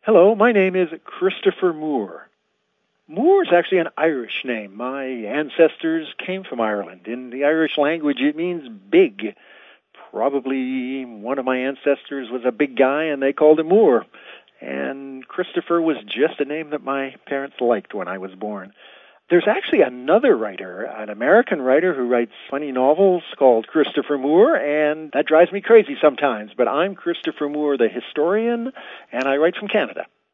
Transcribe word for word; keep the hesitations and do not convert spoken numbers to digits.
Hello, my name is Christopher Moore. Moore is actually an Irish name. My ancestors came from Ireland. In the Irish language, it means big. Probably one of my ancestors was a big guy, and they called him Moore. And Christopher was just a name that my parents liked when I was born. There's actually another writer, an American writer who writes funny novels called Christopher Moore, and that drives me crazy sometimes. But I'm Christopher Moore, the historian, and I write from Canada.